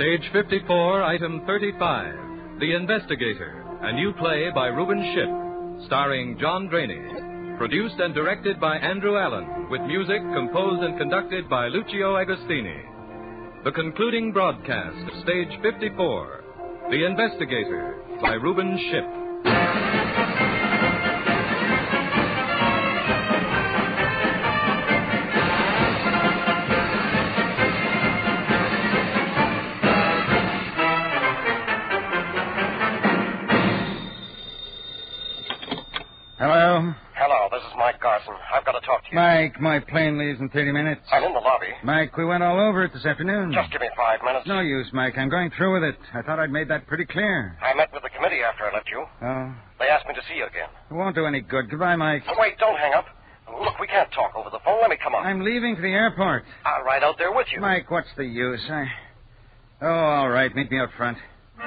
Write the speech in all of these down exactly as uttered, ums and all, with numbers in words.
Stage fifty-four, Item thirty-five, The Investigator, a new play by Reuben Ship, starring John Draney. Produced and directed by Andrew Allen, with music composed and conducted by Lucio Agostini. The concluding broadcast of Stage fifty-four, The Investigator, by Reuben Ship. Hello? Hello, this is Mike Garson. I've got to talk to you. Mike, my plane leaves in thirty minutes. I'm in the lobby. Mike, we went all over it this afternoon. Just give me five minutes. No use, Mike. I'm going through with it. I thought I'd made that pretty clear. I met with the committee after I left you. Oh? They asked me to see you again. It won't do any good. Goodbye, Mike. Oh, wait, don't hang up. Look, we can't talk over the phone. Let me come on. I'm leaving for the airport. I'll ride out there with you. Mike, what's the use? I... Oh, all right. Meet me up front.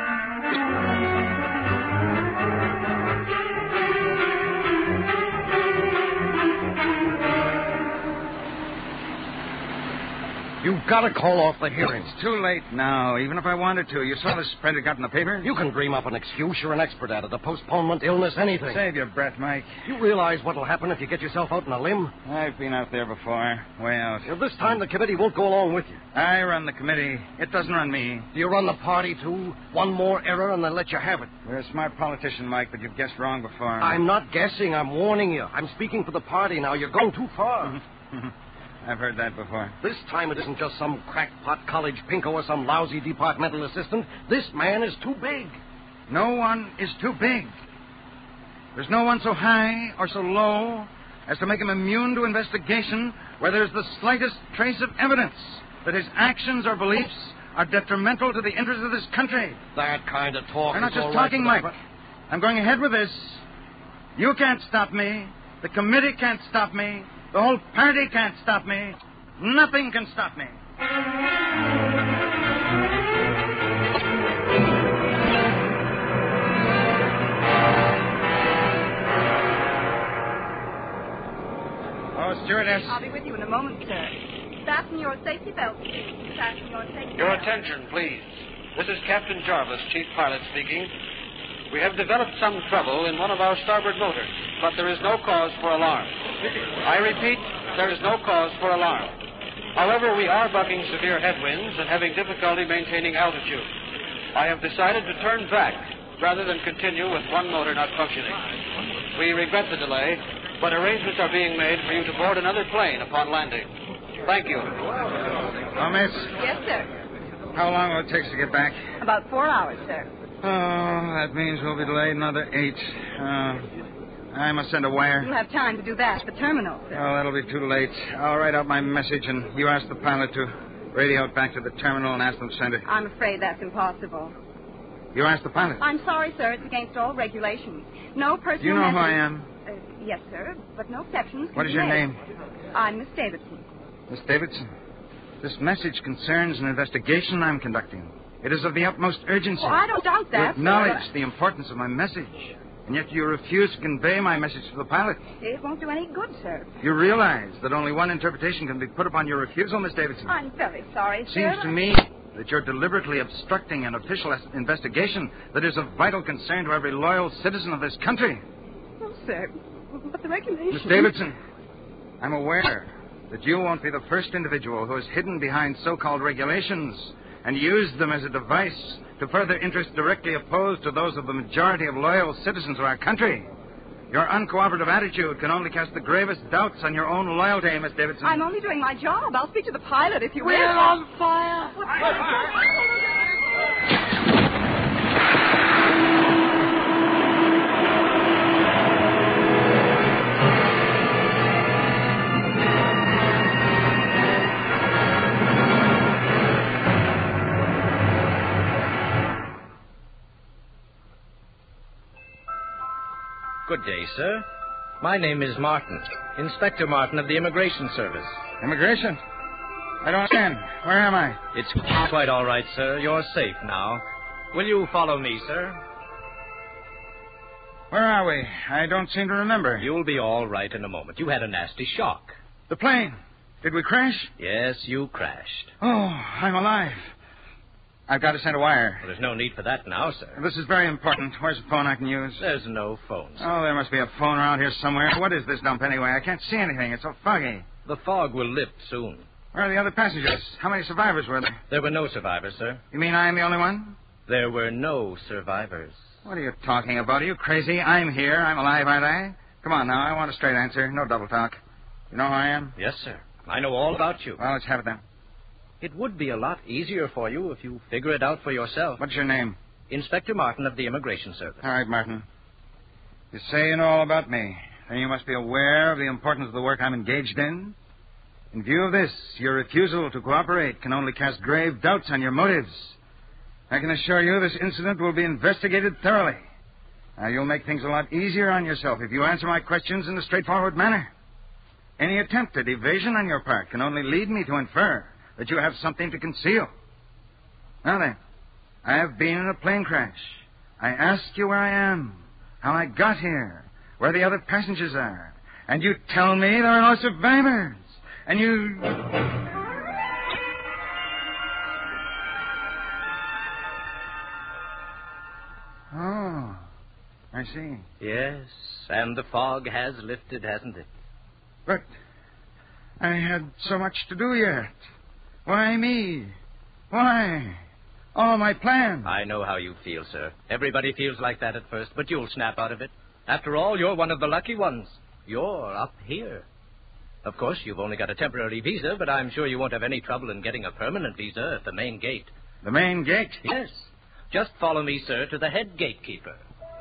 You've got to call off the hearing. It's too late now, even if I wanted to. You saw the spread it got in the paper? You can dream up an excuse. You're an expert at it. A postponement, illness, anything. Save your breath, Mike. You realize what'll happen if you get yourself out on a limb? I've been out there before. Way out. Well, this time the committee won't go along with you. I run the committee. It doesn't run me. Do you run the party, too? One more error and they'll let you have it. You're a smart politician, Mike, but you've guessed wrong before. I'm not guessing. I'm warning you. I'm speaking for the party now. You're going too far. I've heard that before. This time it isn't just some crackpot college pinko or some lousy departmental assistant. This man is too big. No one is too big. There's no one so high or so low as to make him immune to investigation where there's the slightest trace of evidence that his actions or beliefs are detrimental to the interests of this country. That kind of talk I'm not is just all right talking, for Mike. that, I'm going ahead with this. You can't stop me. The committee can't stop me. The whole party can't stop me. Nothing can stop me. Oh, stewardess. I'll be with you in a moment, sir. Fasten your safety belt, please. Fasten your safety Your belt. attention, please. This is Captain Jarvis, Chief Pilot speaking. We have developed some trouble in one of our starboard motors, but there is no cause for alarm. I repeat, there is no cause for alarm. However, we are bucking severe headwinds and having difficulty maintaining altitude. I have decided to turn back rather than continue with one motor not functioning. We regret the delay, but arrangements are being made for you to board another plane upon landing. Thank you. Oh, miss, Yes, sir. how long will it take to get back? About four hours, sir. Oh, that means we'll be delayed another eight. Uh, I must send a wire. You'll have time to do that at the terminal, sir. Oh, that'll be too late. I'll write out my message, and you ask the pilot to radio it back to the terminal and ask them to send it. I'm afraid that's impossible. You ask the pilot. I'm sorry, sir. It's against all regulations. No personal... You know who I message- am? Uh, yes, sir, but no exceptions can What is be your made. name? I'm Miss Davidson. Miss Davidson. This message concerns an investigation I'm conducting. It is of the utmost urgency. Well, I don't doubt that, You sir, acknowledge but the importance of my message, and yet you refuse to convey my message to the pilot. It won't do any good, sir. You realize that only one interpretation can be put upon your refusal, Miss Davidson. I'm very sorry, sir. Seems to me that you're deliberately obstructing an official es- investigation that is of vital concern to every loyal citizen of this country. Oh, sir, but the regulations... Miss Davidson, I'm aware that you won't be the first individual who is hidden behind so-called regulations and used them as a device to further interests directly opposed to those of the majority of loyal citizens of our country. Your uncooperative attitude can only cast the gravest doubts on your own loyalty, Miss Davidson. I'm only doing my job. I'll speak to the pilot if you will. We're on fire. Good day, sir. My name is Martin, Inspector Martin of the Immigration Service. Immigration? I don't understand. Where am I? It's quite all right, sir. You're safe now. Will you follow me, sir? Where are we? I don't seem to remember. You'll be all right in a moment. You had a nasty shock. The plane. Did we crash? Yes, you crashed. Oh, I'm alive. I've got to send a wire. Well, there's no need for that now, sir. This is very important. Where's the phone I can use? There's no phone, sir. Oh, there must be a phone around here somewhere. What is this dump anyway? I can't see anything. It's so foggy. The fog will lift soon. Where are the other passengers? How many survivors were there? There were no survivors, sir. You mean I'm the only one? There were no survivors. What are you talking about? Are you crazy? I'm here. I'm alive, aren't I? Come on now. I want a straight answer. No double talk. You know who I am? Yes, sir. I know all about you. Well, let's have it then. It would be a lot easier for you if you figure it out for yourself. What's your name? Inspector Martin of the Immigration Service. All right, Martin. You say you know all about me. Then you must be aware of the importance of the work I'm engaged in. In view of this, your refusal to cooperate can only cast grave doubts on your motives. I can assure you this incident will be investigated thoroughly. Now, you'll make things a lot easier on yourself if you answer my questions in a straightforward manner. Any attempt at evasion on your part can only lead me to infer that you have something to conceal. Now then, I have been in a plane crash. I ask you where I am, how I got here, where the other passengers are. And you tell me there are no survivors. And you... Oh, I see. Yes, and the fog has lifted, hasn't it? But I had so much to do yet. Why me? Why? All my plans. I know how you feel, sir. Everybody feels like that at first, but you'll snap out of it. After all, you're one of the lucky ones. You're up here. Of course, you've only got a temporary visa, but I'm sure you won't have any trouble in getting a permanent visa at the main gate. The main gate? Yes. Just follow me, sir, to the head gatekeeper.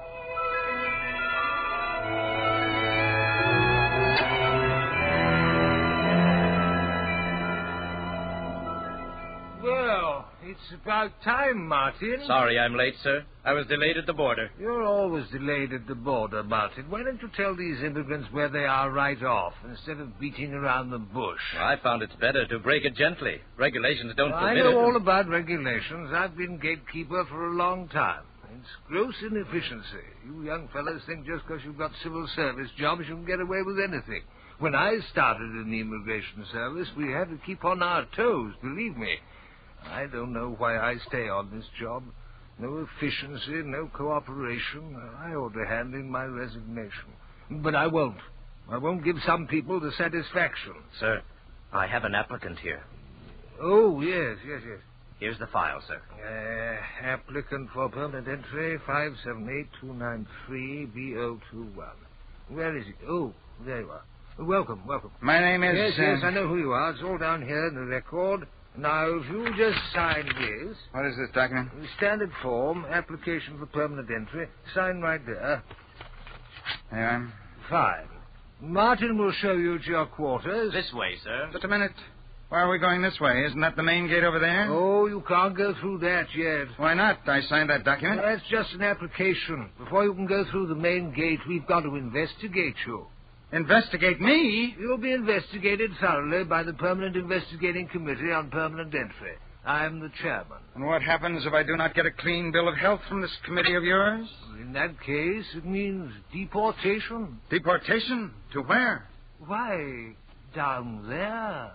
It's about time, Martin. Sorry I'm late, sir. I was delayed at the border. You're always delayed at the border, Martin. Why don't you tell these immigrants where they are right off, instead of beating around the bush? Well, I found it's better to break it gently. Regulations don't I forbid know it. all about regulations. I've been gatekeeper for a long time. It's gross inefficiency. You young fellows think just because you've got civil service jobs you can get away with anything. When I started in the immigration service, we had to keep on our toes, believe me. I don't know why I stay on this job. No efficiency, no cooperation. I ought to hand in my resignation. But I won't. I won't give some people the satisfaction. Sir, I have an applicant here. Oh, yes, yes, yes. Here's the file, sir. Uh, applicant for permanent entry, five seven eight two nine three B zero two one. Where is he? Oh, there you are. Welcome, welcome. My name is... Yes, uh... yes, I know who you are. It's all down here in the record. Now, if you just sign this... What is this document? Standard form, application for permanent entry. Sign right there. There I am. Fine. Martin will show you to your quarters. This way, sir. Just a minute. Why are we going this way? Isn't that the main gate over there? Oh, you can't go through that yet. Why not? I signed that document. Well, that's just an application. Before you can go through the main gate, we've got to investigate you. Investigate me? You'll be investigated thoroughly by the Permanent Investigating Committee on Permanent Entry. I'm the chairman. And what happens if I do not get a clean bill of health from this committee of yours? In that case, it means deportation. Deportation? To where? Why, down there.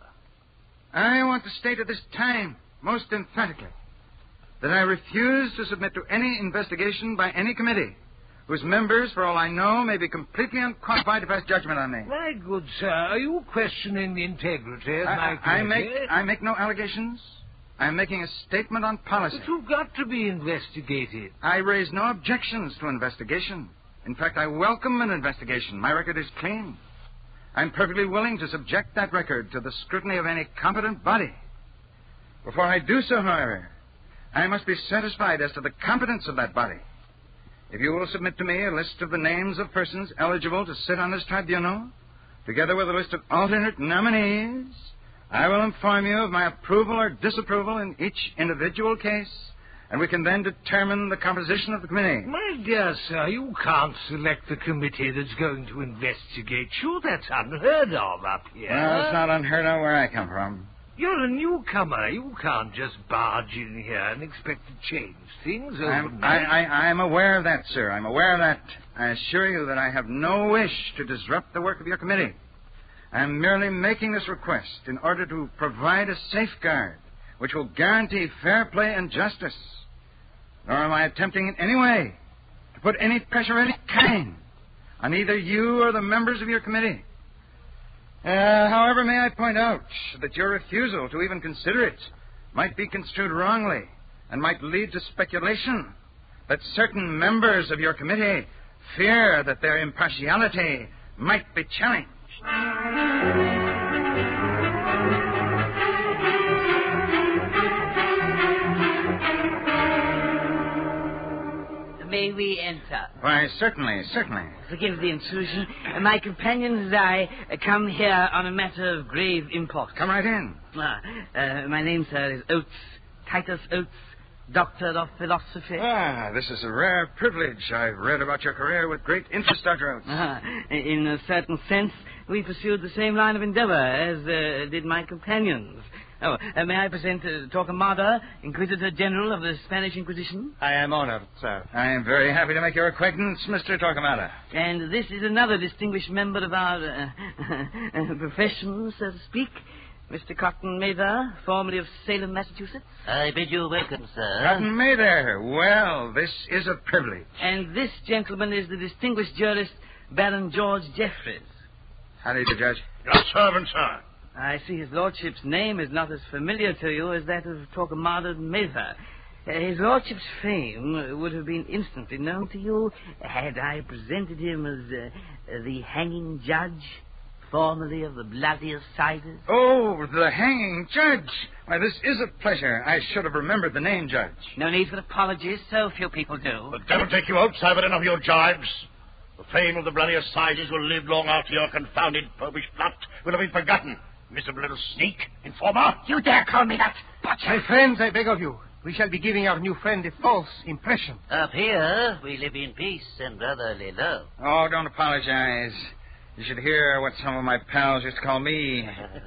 I want to state at this time, most emphatically, that I refuse to submit to any investigation by any committee whose members, for all I know, may be completely unqualified to pass judgment on me. My good sir, are you questioning the integrity of I, my committee? I make, I make no allegations. I'm making a statement on policy. But you've got to be investigated. I raise no objections to investigation. In fact, I welcome an investigation. My record is clean. I'm perfectly willing to subject that record to the scrutiny of any competent body. Before I do so, however, I must be satisfied as to the competence of that body. If you will submit to me a list of the names of persons eligible to sit on this tribunal, together with a list of alternate nominees, I will inform you of my approval or disapproval in each individual case, and we can then determine the composition of the committee. My dear sir, you can't select the committee that's going to investigate you. That's unheard of up here. Well, it's not unheard of where I come from. You're a newcomer. You can't just barge in here and expect to change things I'm, overnight. I, I, I'm aware of that, sir. I'm aware of that. I assure you that I have no wish to disrupt the work of your committee. I'm merely making this request in order to provide a safeguard which will guarantee fair play and justice. Nor am I attempting in any way to put any pressure of any kind on either you or the members of your committee. Uh, however, may I point out that your refusal to even consider it might be construed wrongly and might lead to speculation that certain members of your committee fear that their impartiality might be challenged. May we enter? Why, certainly, certainly. Forgive the intrusion. My companions and I come here on a matter of grave import. Come right in. Ah, uh, my name, sir, is Oates, Titus Oates, Doctor of Philosophy. Ah, this is a rare privilege. I've read about your career with great interest, Doctor Oates. Ah, in a certain sense, we pursued the same line of endeavor as uh, did my companions. Oh, uh, may I present uh, Torquemada, Inquisitor General of the Spanish Inquisition? I am honored, sir. I am very happy to make your acquaintance, Mister Torquemada. And this is another distinguished member of our uh, profession, so to speak, Mister Cotton Mather, formerly of Salem, Massachusetts. I bid you welcome, sir. Cotton Mather. Well, this is a privilege. And this gentleman is the distinguished jurist, Baron George Jeffreys. How do you do, Judge? Your servant, sir. I see his lordship's name is not as familiar to you as that of Torquemada Mather. Uh, his lordship's fame would have been instantly known to you had I presented him as uh, the hanging judge, formerly of the bloody assizes. Oh, the hanging judge. Why, this is a pleasure. I should have remembered the name, Judge. No need for apologies. So few people do. The devil take you out, I've enough of your jibes. The fame of the bloody assizes will live long after your confounded popish plot will have been forgotten. Miserable little sneak, informer. You dare call me that? Butcher. My friends, I beg of you. We shall be giving our new friend a false impression. Up here, we live in peace and brotherly love. Oh, don't apologize. You should hear what some of my pals used to call me.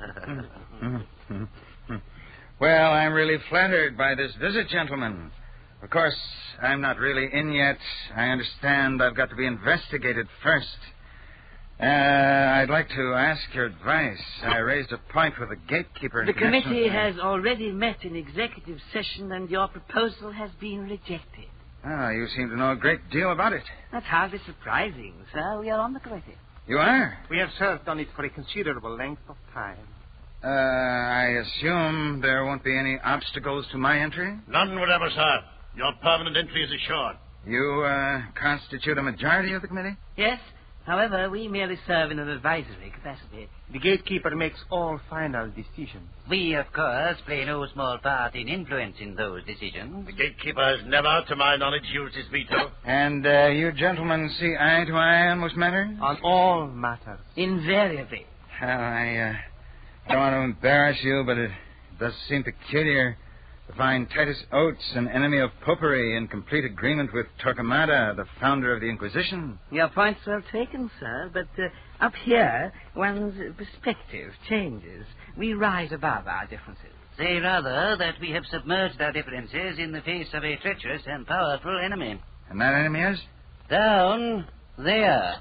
Well, I'm really flattered by this visit, gentlemen. Of course, I'm not really in yet. I understand I've got to be investigated first. Uh, I'd like to ask your advice. I raised a point with the gatekeeper. The committee has already met in executive session, and your proposal has been rejected. Ah, you seem to know a great deal about it. That's hardly surprising, sir. We are on the committee. You are? We have served on it for a considerable length of time. Uh, I assume there won't be any obstacles to my entry? None whatever, sir. Your permanent entry is assured. You, uh, constitute a majority of the committee? Yes. However, we merely serve in an advisory capacity. The gatekeeper makes all final decisions. We, of course, play no small part in influencing those decisions. The gatekeeper has never, to my knowledge, used his veto. And uh, you gentlemen see eye to eye on most matters? On all matters. Invariably. Well, I uh, don't want to embarrass you, but it does seem peculiar to find Titus Oates, an enemy of popery, in complete agreement with Torquemada, the founder of the Inquisition. Your point's well taken, sir, but uh, up here, one's perspective changes. We rise above our differences. Say rather that we have submerged our differences in the face of a treacherous and powerful enemy. And that enemy is? Down there.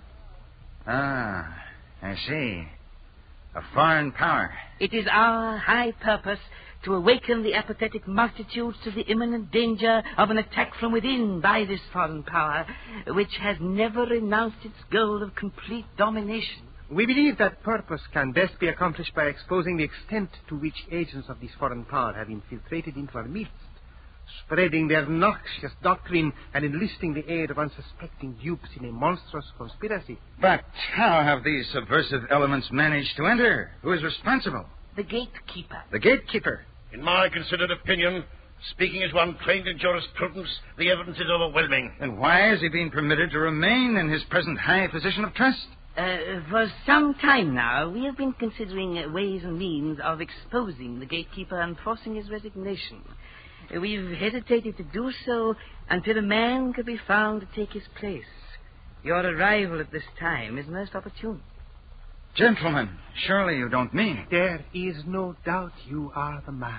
Ah, I see. A foreign power. It is our high purpose to awaken the apathetic multitudes to the imminent danger of an attack from within by this foreign power, which has never renounced its goal of complete domination. We believe that purpose can best be accomplished by exposing the extent to which agents of this foreign power have infiltrated into our midst, spreading their noxious doctrine and enlisting the aid of unsuspecting dupes in a monstrous conspiracy. But how have these subversive elements managed to enter? Who is responsible? The gatekeeper. The gatekeeper? In my considered opinion, speaking as one trained in jurisprudence, the evidence is overwhelming. Then why is he being permitted to remain in his present high position of trust? Uh, for some time now, we have been considering uh, ways and means of exposing the gatekeeper and forcing his resignation. Uh, we've hesitated to do so until a man could be found to take his place. Your arrival at this time is most opportune. Gentlemen, surely you don't mean... There is no doubt you are the man.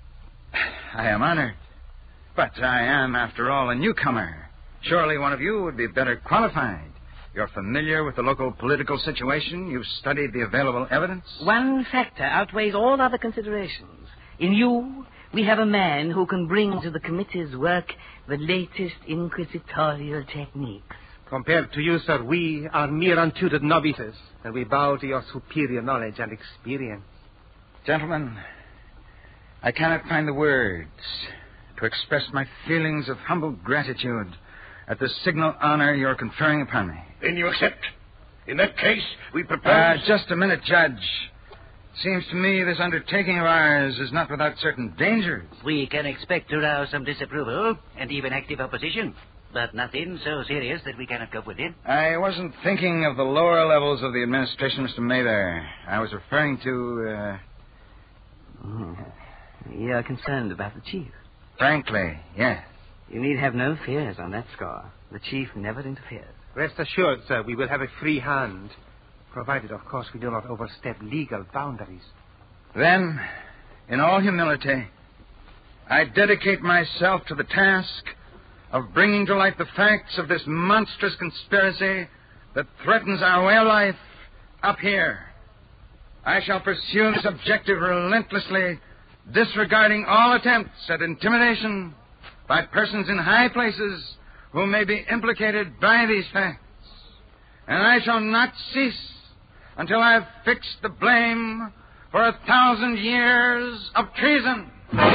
I am honored. But I am, after all, a newcomer. Surely one of you would be better qualified. You're familiar with the local political situation. You've studied the available evidence. One factor outweighs all other considerations. In you, we have a man who can bring to the committee's work the latest inquisitorial techniques. Compared to you, sir, we are mere untutored novices, and we bow to your superior knowledge and experience. Gentlemen, I cannot find the words to express my feelings of humble gratitude at the signal honor you're conferring upon me. Then you accept? In that case, we propose... Uh, just a minute, Judge. Seems to me this undertaking of ours is not without certain dangers. We can expect to rouse some disapproval and even active opposition, but nothing so serious that we cannot cope with it. I wasn't thinking of the lower levels of the administration, Mister Mather. I was referring to, uh... Oh. You're concerned about the chief? Frankly, yes. You need have no fears on that score. The chief never interferes. Rest assured, sir, we will have a free hand, provided, of course, we do not overstep legal boundaries. Then, in all humility, I dedicate myself to the task of bringing to light the facts of this monstrous conspiracy that threatens our way of life up here. I shall pursue this objective relentlessly, disregarding all attempts at intimidation by persons in high places who may be implicated by these facts. And I shall not cease until I have fixed the blame for a thousand years of treason.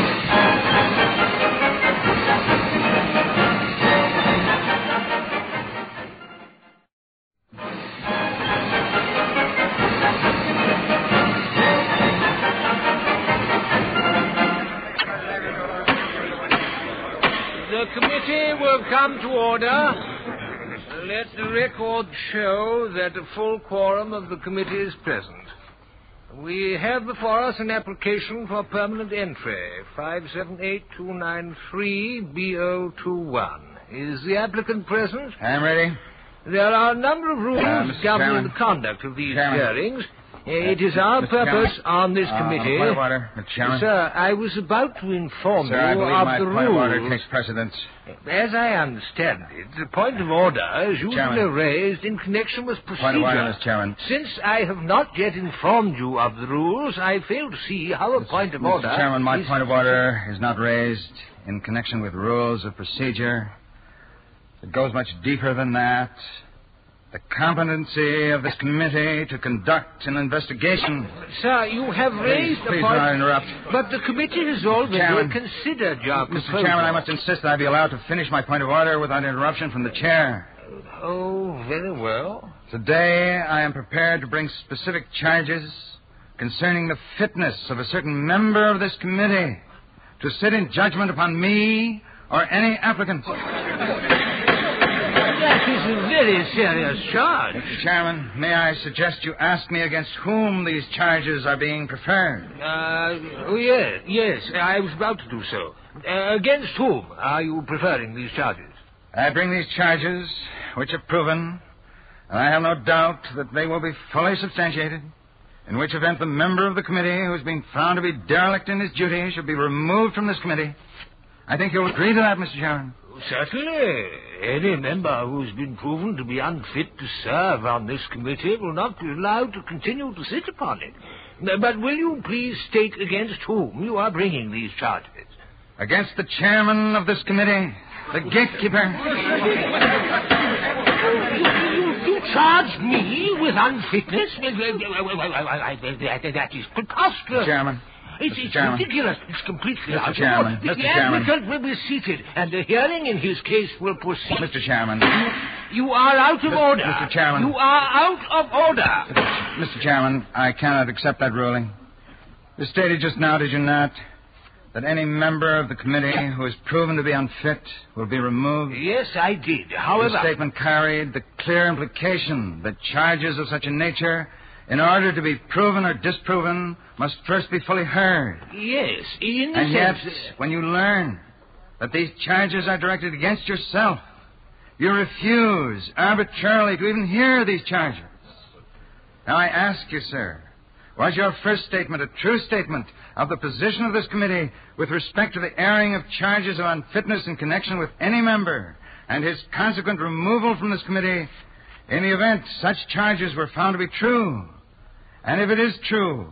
The committee will come to order. Let the record show that a full quorum of the committee is present. We have before us an application for permanent entry, five seven eight two nine three B O two one. Is the applicant present? I'm ready. There are a number of rules Uh, Mister governing Chairman. the conduct of these Chairman. hearings. It is our Mister purpose Chairman. on this Uh, committee... point of order, Mister Chairman. Sir, I was about to inform Sir, you I believe of my the point of order rules. takes precedence. As I understand it, the point of order is usually Chairman. raised in connection with procedure. Point of order, Mister Chairman. Since I have not yet informed you of the rules, I fail to see how a point of Mister order... Chairman, my is... point of order is not raised in connection with rules of procedure. It goes much deeper than that. The competency of this committee to conduct an investigation. Sir, you have raised Please, please a do point... not interrupt. But the committee has already Chairman. considered your Mister proposal. Chairman, I must insist that I be allowed to finish my point of order without interruption from the chair. Oh, very well. Today, I am prepared to bring specific charges concerning the fitness of a certain member of this committee to sit in judgment upon me or any applicant. That is a very serious charge. Mister Chairman, may I suggest you ask me against whom these charges are being preferred? Uh, oh, yes, yes, I was about to do so. Uh, against whom are you preferring these charges? I bring these charges, which are proven, and I have no doubt that they will be fully substantiated, in which event the member of the committee who has been found to be derelict in his duty shall be removed from this committee. I think you'll agree to that, Mister Chairman. Certainly. Any member who's been proven to be unfit to serve on this committee will not be allowed to continue to sit upon it. But will you please state against whom you are bringing these charges? Against the chairman of this committee, the gatekeeper. You charge me with unfitness? That is preposterous. Chairman. It's, Mister it's Chairman. ridiculous. It's completely Mister out of Chairman. order. Mister The Chairman. applicant will be seated, and the hearing in his case will proceed. Mister Chairman. You are out of Mis- order. Mister Chairman. You are out of order. Mister Chairman, I cannot accept that ruling. You stated just now, did you not, that any member of the committee who is proven to be unfit will be removed? Yes, I did. However... The statement carried the clear implication that charges of such a nature, in order to be proven or disproven, must first be fully heard. Yes, in the And yet, sense... when you learn that these charges are directed against yourself, you refuse arbitrarily to even hear these charges. Now I ask you, sir, was your first statement a true statement of the position of this committee with respect to the airing of charges of unfitness in connection with any member and his consequent removal from this committee in the event such charges were found to be true? And if it is true,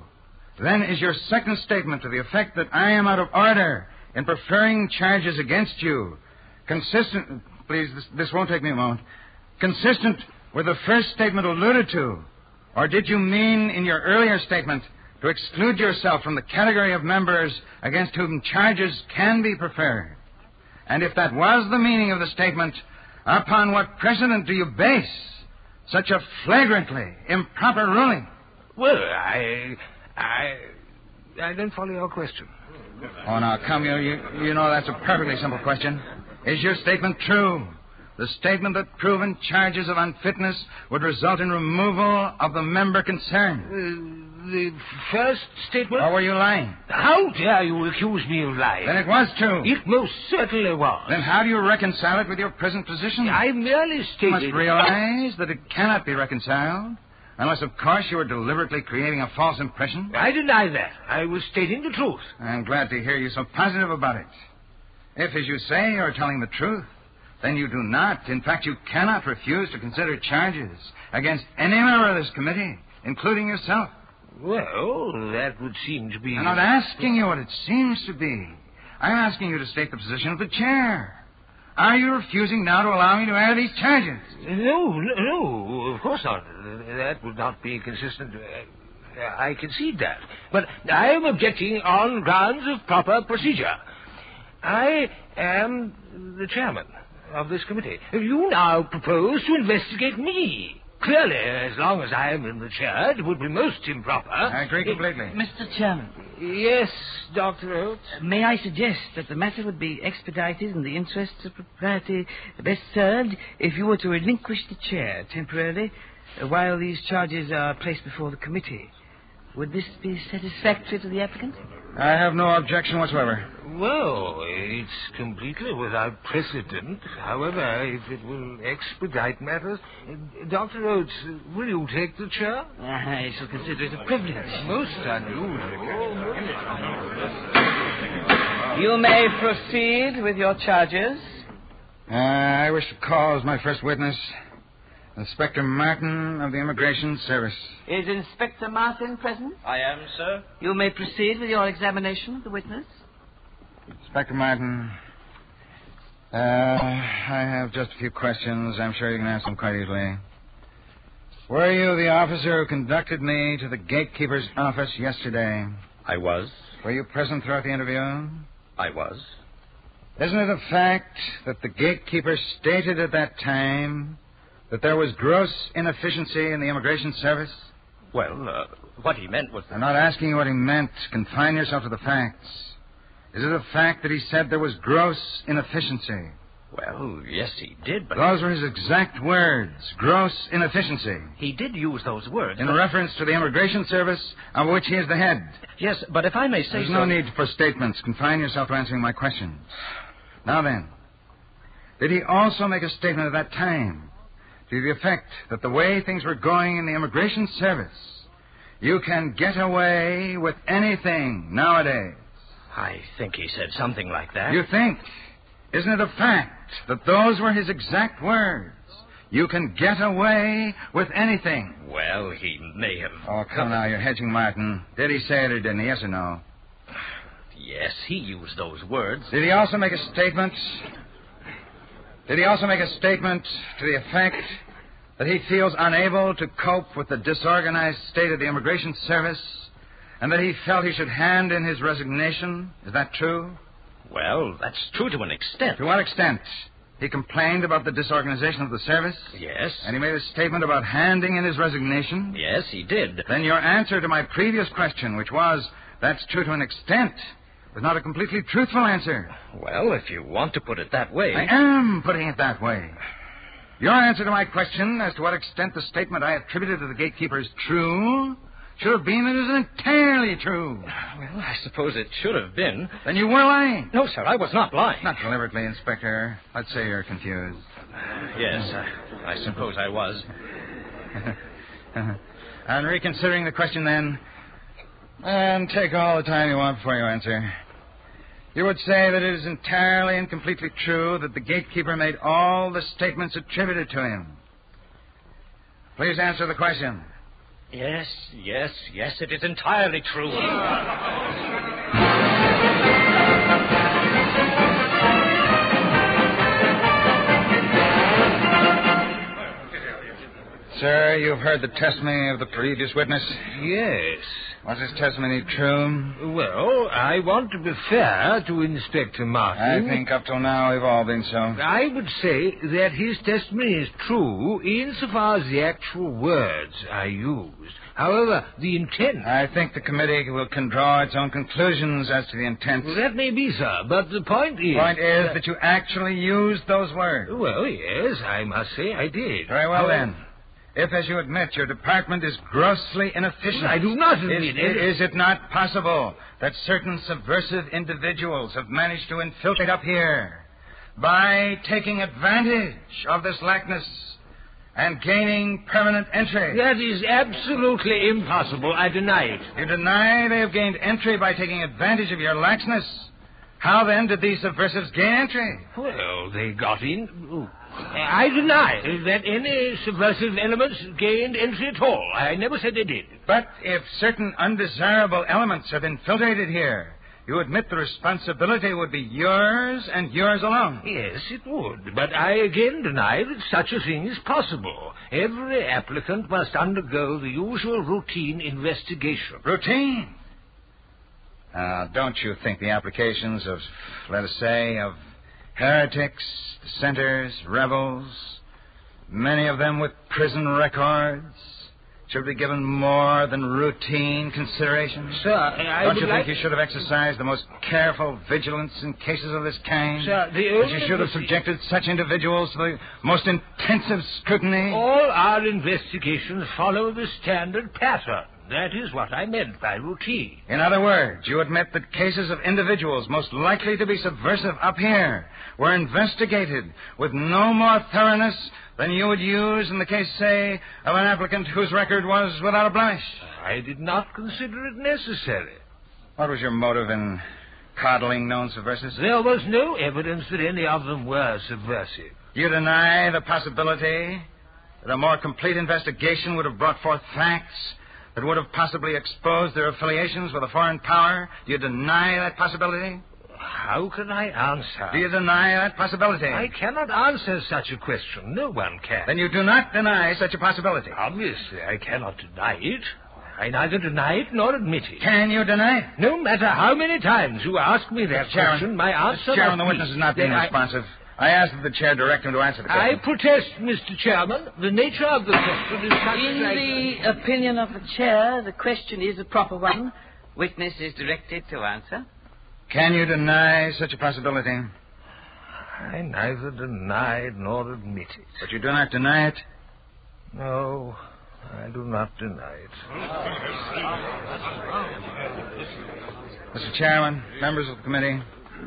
then is your second statement to the effect that I am out of order in preferring charges against you, consistent... Please, this, this won't take me a moment. Consistent with the first statement alluded to? Or did you mean in your earlier statement to exclude yourself from the category of members against whom charges can be preferred? And if that was the meaning of the statement, upon what precedent do you base such a flagrantly improper ruling? Well, I... I... I don't follow your question. Oh, now, come, you, you, you know that's a perfectly simple question. Is your statement true? The statement that proven charges of unfitness would result in removal of the member concerned. Uh, the first statement? Or were you lying? How dare you accuse me of lying? Then it was true. It most certainly was. Then how do you reconcile it with your present position? I merely stated... You must realize that it cannot be reconciled, unless, of course, you are deliberately creating a false impression. I deny that. I was stating the truth. I'm glad to hear you so positive about it. If, as you say, you're telling the truth, then you do not, in fact, you cannot refuse to consider charges against any member of this committee, including yourself. Well, that would seem to be... I'm not asking you what it seems to be. I'm asking you to state the position of the chair. Are you refusing now to allow me to air these charges? No, no, no, of course not. That would not be consistent. I concede that. But I am objecting on grounds of proper procedure. I am the chairman of this committee. You now propose to investigate me. Clearly, as long as I am in the chair, it would be most improper. I agree completely. Mister Chairman. Yes, Doctor Oates? May I suggest that the matter would be expedited in the interests of propriety best served if you were to relinquish the chair temporarily uh, while these charges are placed before the committee. Would this be satisfactory to the applicant? I have no objection whatsoever. Well, it's completely without precedent. However, if it will expedite matters... Uh, Doctor Oates, uh, will you take the chair? I shall consider it a privilege. Most unusual. You may proceed with your charges. Uh, I wish to call as my first witness Inspector Martin of the Immigration Service. Is Inspector Martin present? I am, sir. You may proceed with your examination of the witness. Inspector Martin, uh, I have just a few questions. I'm sure you can answer them quite easily. Were you the officer who conducted me to the gatekeeper's office yesterday? I was. Were you present throughout the interview? I was. Isn't it a fact that the gatekeeper stated at that time that there was gross inefficiency in the Immigration Service? Well, uh, what he meant was... I'm not asking you what he meant. Confine yourself to the facts. Is it a fact that he said there was gross inefficiency? Well, yes, he did, but... Those were his exact words, gross inefficiency. He did use those words. In but... reference to the Immigration Service, of which he is the head. Yes, but if I may say There's so... no need for statements. Confine yourself to answering my questions. Now then, did he also make a statement at that time to the effect that the way things were going in the Immigration Service, you can get away with anything nowadays? I think he said something like that. You think? Isn't it a fact that those were his exact words? You can get away with anything. Well, he may have... Oh, come now, you're hedging, Martin. Did he say it or didn't he? Yes or no? Yes, he used those words. Did he also make a statement... Did he also make a statement to the effect that he feels unable to cope with the disorganized state of the Immigration Service and that he felt he should hand in his resignation? Is that true? Well, that's true to an extent. To what extent? He complained about the disorganization of the service? Yes. And he made a statement about handing in his resignation? Yes, he did. Then your answer to my previous question, which was, that's true to an extent, was not a completely truthful answer. Well, if you want to put it that way... I am putting it that way. Your answer to my question as to what extent the statement I attributed to the gatekeeper is true should have been that it is entirely true. Well, I suppose it should have been. Then you were lying. No, sir, I was not lying. Not deliberately, Inspector. Let's say you're confused. Yes, I, I suppose I was. On reconsidering the question, then, and take all the time you want before you answer, you would say that it is entirely and completely true that the gatekeeper made all the statements attributed to him. Please answer the question. Yes, yes, yes, it is entirely true. Sir, you've heard the testimony of the previous witness. Yes. Was his testimony true? Well, I want to be fair to Inspector Martin. I think up till now we've all been so. I would say that his testimony is true insofar as the actual words are used. However, the intent... I think the committee will can draw its own conclusions as to the intent. Well, that may be, sir, but the point is... The point is that... that you actually used those words. Well, yes, I must say I did. Very well, However... then. If, as you admit, your department is grossly inefficient... I do not admit is, it. Is it not possible that certain subversive individuals have managed to infiltrate up here by taking advantage of this laxness and gaining permanent entry? That is absolutely impossible. I deny it. You deny they have gained entry by taking advantage of your laxness? How, then, did these subversives gain entry? Well, they got in... Ooh. I deny that any subversive elements gained entry at all. I never said they did. But if certain undesirable elements have infiltrated here, you admit the responsibility would be yours and yours alone. Yes, it would. But I again deny that such a thing is possible. Every applicant must undergo the usual routine investigation. Routine? Uh, don't you think the applications of, let us say, of heretics, dissenters, rebels, many of them with prison records, should be given more than routine consideration? Sir, I Don't would you like... think you should have exercised the most careful vigilance in cases of this kind? Sir, the That only... you should have subjected such individuals to the most intensive scrutiny? All our investigations follow the standard pattern. That is what I meant by routine. In other words, you admit that cases of individuals most likely to be subversive up here were investigated with no more thoroughness than you would use in the case, say, of an applicant whose record was without a blemish. I did not consider it necessary. What was your motive in coddling known subversives? There was no evidence that any of them were subversive. You deny the possibility that a more complete investigation would have brought forth facts that would have possibly exposed their affiliations with a foreign power? Do you deny that possibility? How can I answer? Do you deny that possibility? I cannot answer such a question. No one can. Then you do not deny such a possibility? Obviously, I cannot deny it. I neither deny it nor admit it. Can you deny it? No matter how many times you ask me that Mister Chairman, question, my answer Mister Chairman, the must witness be is not being that I- responsive. I ask that the chair direct him to answer the question. I protest, Mister Chairman. The nature of the question is such In that I- the opinion of the chair, the question is a proper one. Witness is directed to answer. Can you deny such a possibility? I neither deny nor admit it. But you do not deny it? No, I do not deny it. Mister Chairman, members of the committee,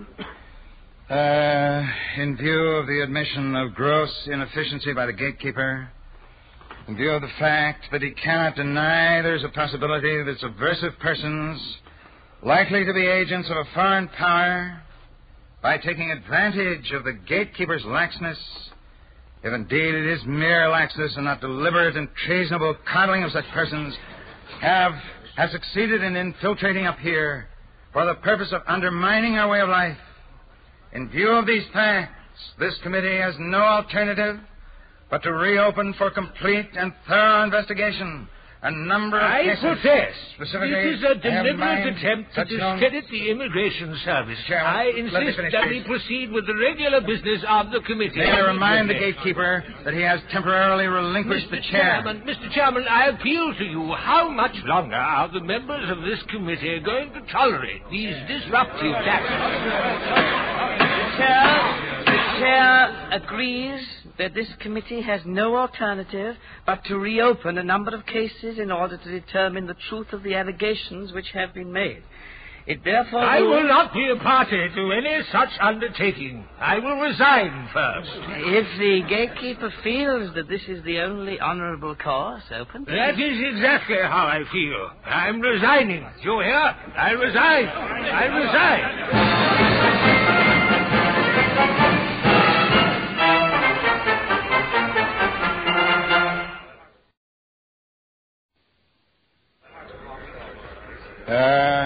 uh, in view of the admission of gross inefficiency by the gatekeeper, in view of the fact that he cannot deny there's a possibility that subversive persons likely to be agents of a foreign power, by taking advantage of the gatekeeper's laxness, if indeed it is mere laxness and not deliberate and treasonable coddling of such persons, have, have succeeded in infiltrating up here for the purpose of undermining our way of life. In view of these facts, this committee has no alternative but to reopen for complete and thorough investigation a number of I cases. protest. Specifically, It is a I have in deliberate mind attempt to such known- discredit the Immigration Service. Chairman, I let me insist finish, that please. we proceed with the regular business of the committee. May I remind the gatekeeper that he has temporarily relinquished Mister the chair. Chairman, Mister Chairman, I appeal to you. How much longer are the members of this committee going to tolerate these disruptive tactics? The chair, the chair agrees that this committee has no alternative but to reopen a number of cases in order to determine the truth of the allegations which have been made. It therefore... I will not be a party to any such undertaking. I will resign first. If the gatekeeper feels that this is the only honourable course open... That is exactly how I feel. I'm resigning. You hear? I resign. I resign.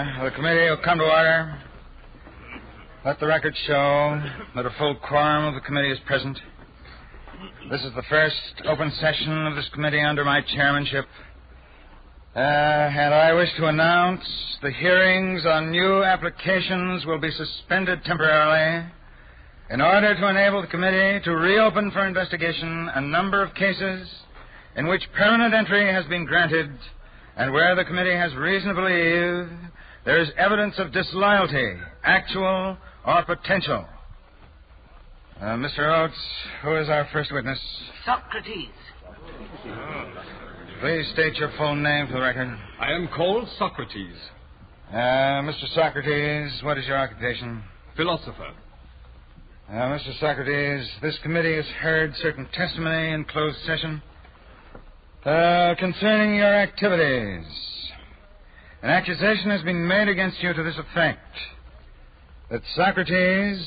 Uh, the committee will come to order. Let the record show that a full quorum of the committee is present. This is the first open session of this committee under my chairmanship. Uh, and I wish to announce the hearings on new applications will be suspended temporarily in order to enable the committee to reopen for investigation a number of cases in which permanent entry has been granted and where the committee has reason to believe there is evidence of disloyalty, actual or potential. Uh, Mister Oates, who is our first witness? Socrates. Please state your full name for the record. I am called Socrates. Uh, Mister Socrates, what is your occupation? Philosopher. Uh, Mister Socrates, this committee has heard certain testimony in closed session uh, concerning your activities. An accusation has been made against you to this effect, that Socrates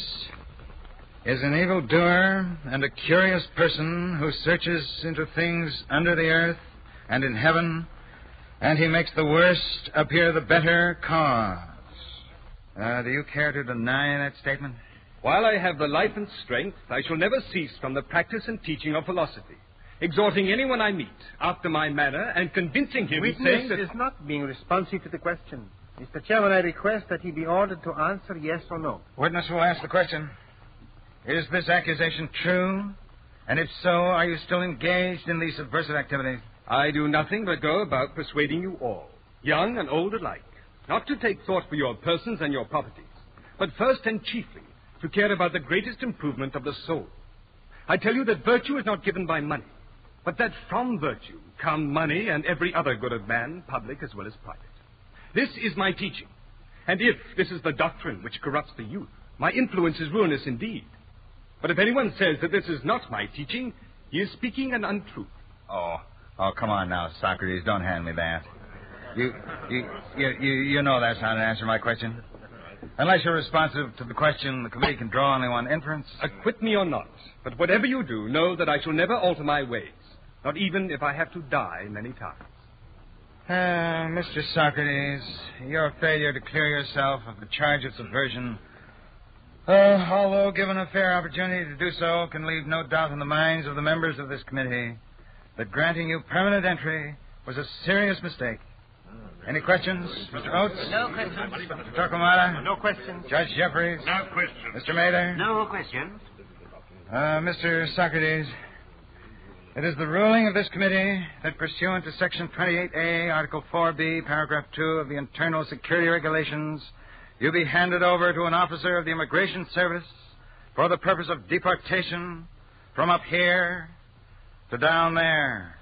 is an evildoer and a curious person who searches into things under the earth and in heaven, and he makes the worst appear the better cause. Uh, do you care to deny that statement? While I have the life and strength, I shall never cease from the practice and teaching of philosophy, exhorting anyone I meet after my manner and convincing him Witness saying that... is not being responsive to the question. Mister Chairman, I request that he be ordered to answer yes or no. Witness will ask the question. Is this accusation true? And if so, are you still engaged in these subversive activities? I do nothing but go about persuading you all, young and old alike, not to take thought for your persons and your properties, but first and chiefly to care about the greatest improvement of the soul. I tell you that virtue is not given by money, but that from virtue come money and every other good of man, public as well as private. This is my teaching, and if this is the doctrine which corrupts the youth, my influence is ruinous indeed. But if anyone says that this is not my teaching, he is speaking an untruth. Oh, oh, come on now, Socrates, don't hand me that. You, you, you, you, you know that's not an answer to my question. Unless you're responsive to the question, the committee can draw only one inference. Acquit me or not, but whatever you do, know that I shall never alter my ways, not even if I have to die many times. Uh, Mister Socrates, your failure to clear yourself of the charge of subversion, uh, although given a fair opportunity to do so, can leave no doubt in the minds of the members of this committee that granting you permanent entry was a serious mistake. Any questions? Mister Oates? No questions. Mister Torquemada? No questions. Judge Jeffries? No questions. Mister Mather? No questions. Uh, Mister Socrates, it is the ruling of this committee that pursuant to Section twenty-eight A, Article four B, Paragraph two of the Internal Security Regulations, you be handed over to an officer of the Immigration Service for the purpose of deportation from up here to down there.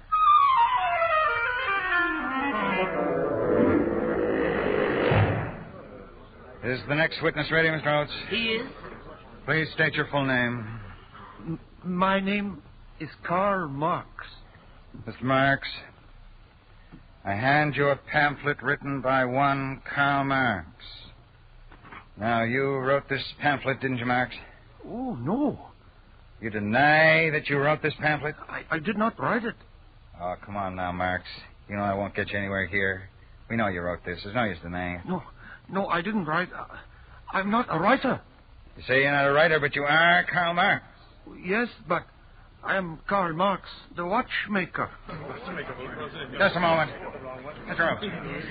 Is the next witness ready, Mister Oates? He is. Please state your full name. M- my name is Karl Marx. Mister Marx, I hand you a pamphlet written by one Karl Marx. Now, you wrote this pamphlet, didn't you, Marx? Oh, no. You deny that you wrote this pamphlet? I, I did not write it. Oh, come on now, Marx. You know I won't get you anywhere here. We know you wrote this. There's no use denying it. No, no, I didn't write. Uh, I'm not a writer. You say you're not a writer, but you are Karl Marx. Yes, but I am Karl Marx, the watchmaker. Just a moment. Mister Oates.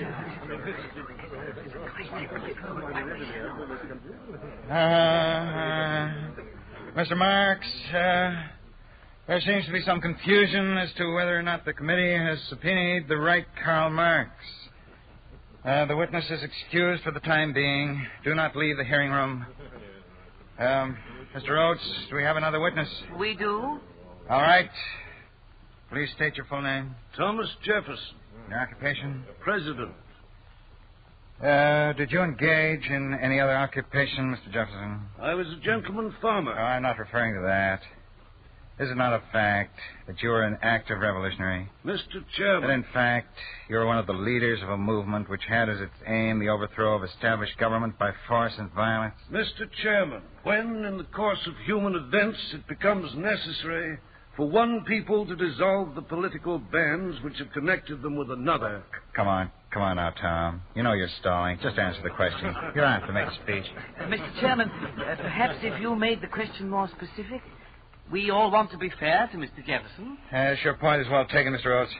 Uh, uh, Mister Marx, uh, there seems to be some confusion as to whether or not the committee has subpoenaed the right Karl Marx. Uh, the witness is excused for the time being. Do not leave the hearing room. Um, Mister Oates, do we have another witness? We do. All right. Please state your full name. Thomas Jefferson. Your occupation? President. Uh, did you engage in any other occupation, Mister Jefferson? I was a gentleman farmer. Oh, I'm not referring to that. Is it not a fact that you were an active revolutionary? Mister Chairman. That, in fact, you're one of the leaders of a movement which had as its aim the overthrow of established government by force and violence? Mister Chairman, when in the course of human events it becomes necessary for one people to dissolve the political bands which have connected them with another... Come on. Come on now, Tom. You know you're stalling. Just answer the question. You don't have to make a speech. Uh, Mister Chairman, uh, perhaps if you made the question more specific. We all want to be fair to Mister Jefferson. Yes, your point is well taken, Mister Oates.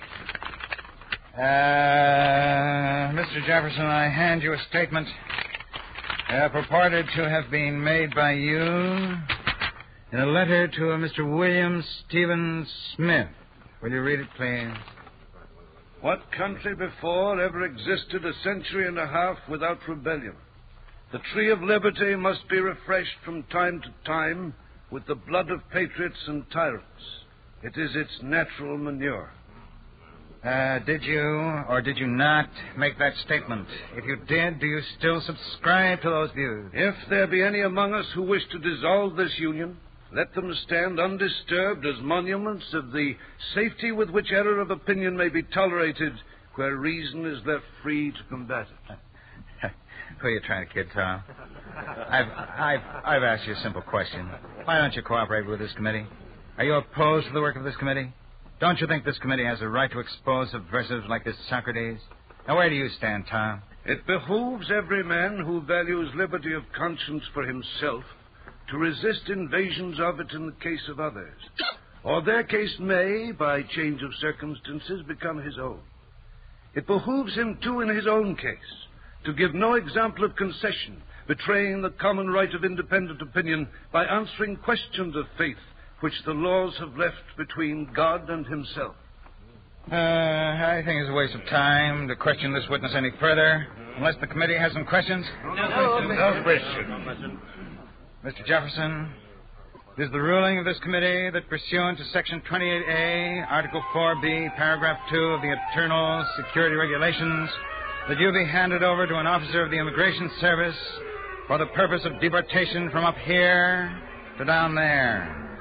Uh, Mister Jefferson, I hand you a statement uh, purported to have been made by you in a letter to a Mister William Stephen Smith. Will you read it, please? What country before ever existed a century and a half without rebellion? The tree of liberty must be refreshed from time to time with the blood of patriots and tyrants. It is its natural manure. Uh, did you or did you not make that statement? If you did, do you still subscribe to those views? If there be any among us who wish to dissolve this union, let them stand undisturbed as monuments of the safety with which error of opinion may be tolerated where reason is left free to combat it. Who are you trying to kid, Tom? I've, I've, I've asked you a simple question. Why don't you cooperate with this committee? Are you opposed to the work of this committee? Don't you think this committee has a right to expose subversives like this Socrates? Now, where do you stand, Tom? It behooves every man who values liberty of conscience for himself to resist invasions of it in the case of others. Or their case may, by change of circumstances, become his own. It behooves him, too, in his own case, to give no example of concession, betraying the common right of independent opinion by answering questions of faith which the laws have left between God and himself. Uh, I think it's a waste of time to question this witness any further, unless the committee has some questions. No, no, no question. Mister Jefferson, it is the ruling of this committee that pursuant to Section twenty-eight A, Article four B, Paragraph two of the Internal Security Regulations, that you be handed over to an officer of the Immigration Service for the purpose of deportation from up here to down there.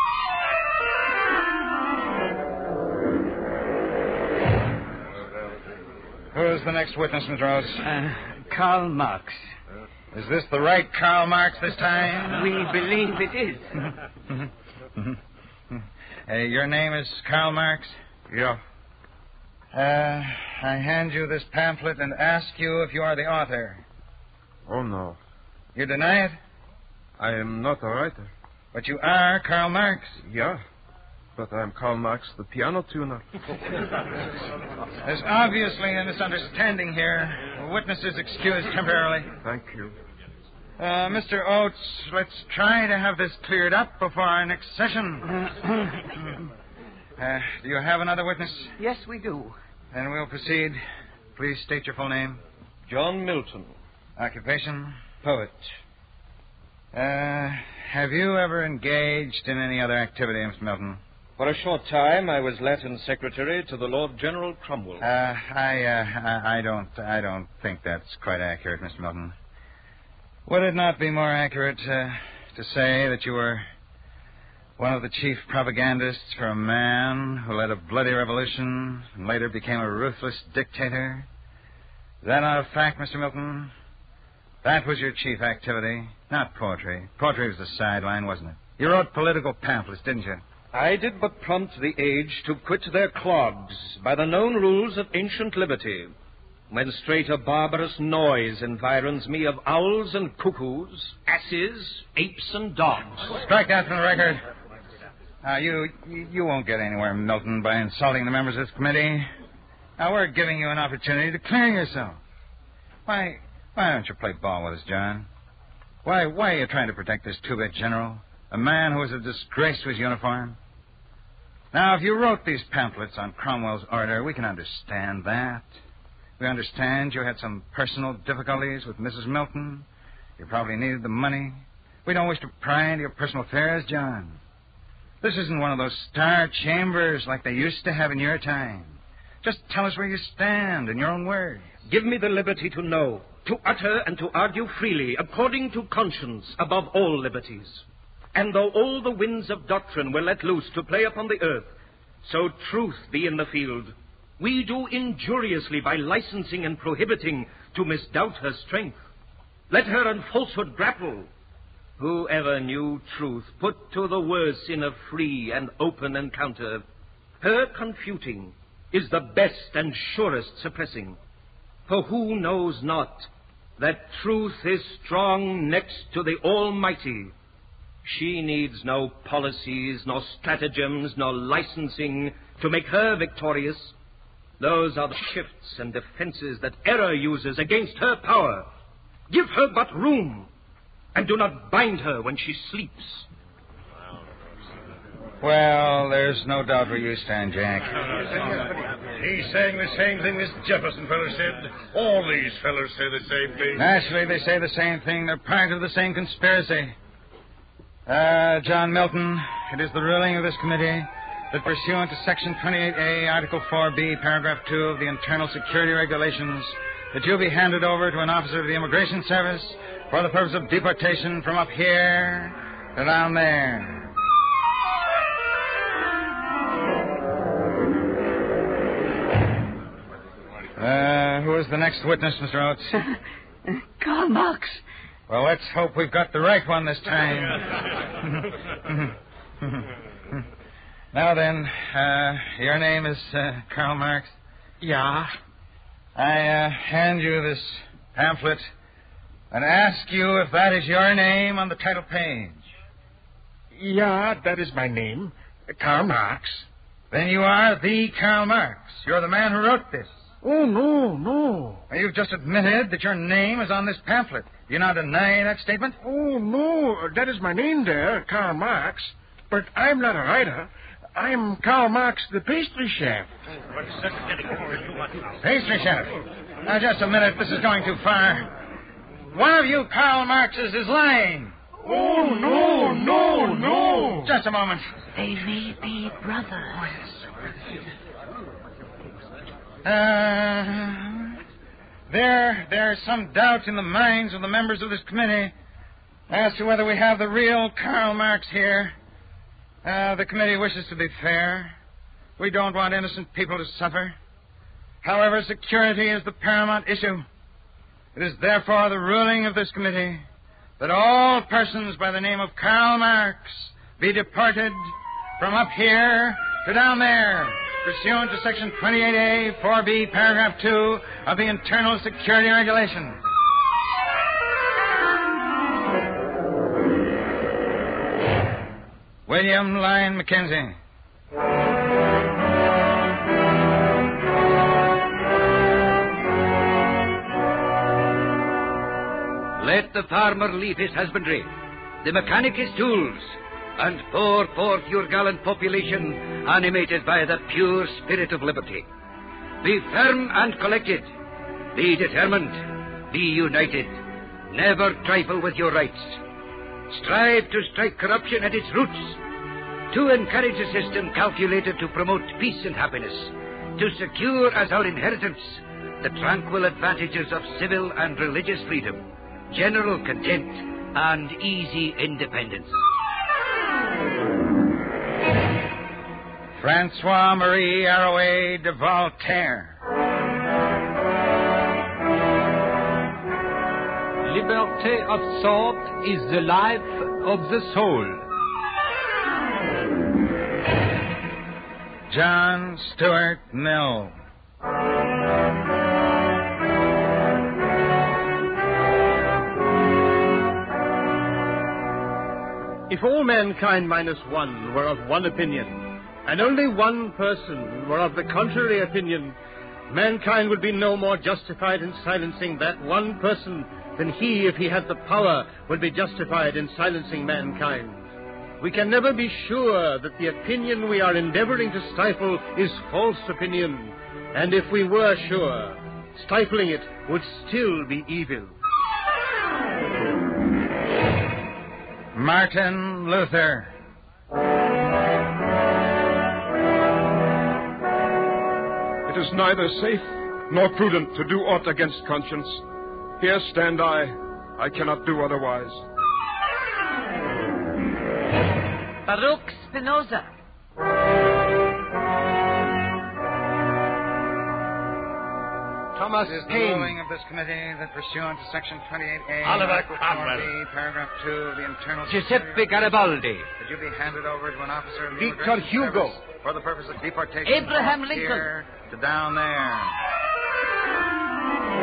Who is the next witness, Mister Rhodes? Uh, Karl Marx. Is this the right Karl Marx this time? We believe it is. uh, your name is Karl Marx? Yeah. Uh, I hand you this pamphlet and ask you if you are the author. Oh, no. You deny it? I am not a writer. But you are Karl Marx. Yeah, but I'm Karl Marx, the piano tuner. There's obviously a misunderstanding here. The witness is excused temporarily. Thank you. Uh, Mister Oates, let's try to have this cleared up before our next session. uh, do you have another witness? Yes, we do. Then we'll proceed. Please state your full name. John Milton. Occupation? Poet. Uh, have you ever engaged in any other activity, Mister Milton? For a short time, I was Latin secretary to the Lord General Cromwell. Uh, I, uh, I, I don't, I don't think that's quite accurate, Mister Milton. Would it not be more accurate uh, to say that you were one of the chief propagandists for a man who led a bloody revolution and later became a ruthless dictator? Is that not a fact, Mister Milton? That was your chief activity, not poetry. Poetry was the sideline, wasn't it? You wrote political pamphlets, didn't you? I did but prompt the age to quit their clogs by the known rules of ancient liberty, when straight a barbarous noise environs me of owls and cuckoos, asses, apes, and dogs. Strike that from the record. Now, you, you you won't get anywhere, Milton, by insulting the members of this committee. Now, we're giving you an opportunity to clear yourself. Why, why don't you play ball with us, John? Why, why are you trying to protect this two-bit general, a man who was a disgrace to his uniform? Now, if you wrote these pamphlets on Cromwell's order, we can understand that. We understand you had some personal difficulties with Missus Milton. You probably needed the money. We don't wish to pry into your personal affairs, John. This isn't one of those star chambers like they used to have in your time. Just tell us where you stand in your own words. Give me the liberty to know, to utter and to argue freely, according to conscience, above all liberties. And though all the winds of doctrine were let loose to play upon the earth, so truth be in the field, we do injuriously by licensing and prohibiting to misdoubt her strength. Let her and falsehood grapple. Whoever knew truth put to the worse in a free and open encounter. Her confuting is the best and surest suppressing. For who knows not that truth is strong next to the Almighty? She needs no policies, nor stratagems, nor licensing to make her victorious. Those are the shifts and defenses that error uses against her power. Give her but room, and do not bind her when she sleeps. Well, there's no doubt where you stand, Jack. He's saying the same thing this Jefferson fellow said. All these fellows say the same thing. Naturally, they say the same thing. They're part of the same conspiracy. Uh, John Milton, it is the ruling of this committee that pursuant to Section twenty-eight A, Article four B, Paragraph two of the Internal Security Regulations, that you be handed over to an officer of the Immigration Service for the purpose of deportation from up here to down there. Uh, who is the next witness, Mister Oates? Karl Marx. Well, let's hope we've got the right one this time. Now then, uh, your name is uh, Karl Marx? Yeah. I uh, hand you this pamphlet and ask you if that is your name on the title page. Yeah, that is my name. Karl Marx. Then you are the Karl Marx. You're the man who wrote this. Oh, no, no. Well, you've just admitted that your name is on this pamphlet. Do you not deny that statement? Oh, no. That is my name there, Karl Marx. But I'm not a writer. I'm Karl Marx, the pastry chef. Pastry chef? Now, just a minute. This is going too far. One of you Karl Marxes is lying. Oh, no, no, no. Just a moment. They may be brothers. Uh, there, there's some doubt in the minds of the members of this committee as to whether we have the real Karl Marx here. Uh, the committee wishes to be fair. We don't want innocent people to suffer. However, security is the paramount issue. It is therefore the ruling of this committee that all persons by the name of Karl Marx be deported from up here to down there, pursuant to Section twenty-eight A, four B, Paragraph two of the Internal Security Regulations. William Lyon Mackenzie. Let the farmer leave his husbandry, the mechanic his tools, and pour forth your gallant population animated by the pure spirit of liberty. Be firm and collected. Be determined. Be united. Never trifle with your rights. Strive to strike corruption at its roots. To encourage a system calculated to promote peace and happiness. To secure as our inheritance the tranquil advantages of civil and religious freedom, general content, and easy independence. Francois-Marie Arouet de Voltaire. Liberty of thought is the life of the soul. John Stuart Mill. If all mankind minus one were of one opinion, and only one person were of the contrary opinion, mankind would be no more justified in silencing that one person than he, if he had the power, would be justified in silencing mankind. We can never be sure that the opinion we are endeavoring to stifle is false opinion, and if we were sure, stifling it would still be evil. Martin Luther. It is neither safe nor prudent to do aught against conscience. Here stand I. I cannot do otherwise. Baruch Spinoza. Thomas Paine. It is the ruling of this committee that pursuant to Section twenty-eight A, Oliver Article Cromwell. four B, Paragraph two of the Internal Giuseppe Garibaldi. That you be handed over to an officer of the Victor Immigration Hugo. Service for the purpose of deportation Abraham from Lincoln. here to down there.